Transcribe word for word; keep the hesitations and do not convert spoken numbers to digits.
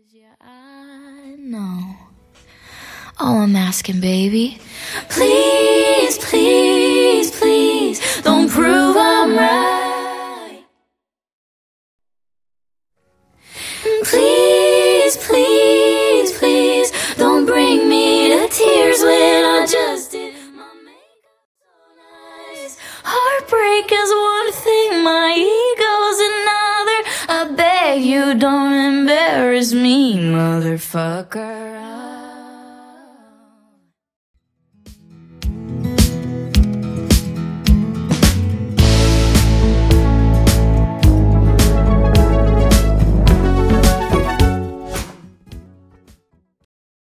Yeah, I know. All I'm asking, baby, please, please, please, don't prove I'm right. And please, please, please, don't bring me to tears when I just did my makeup so nice. Heartbreak is one thing, my ego's another. I beg you, don't embarrass me, motherfucker.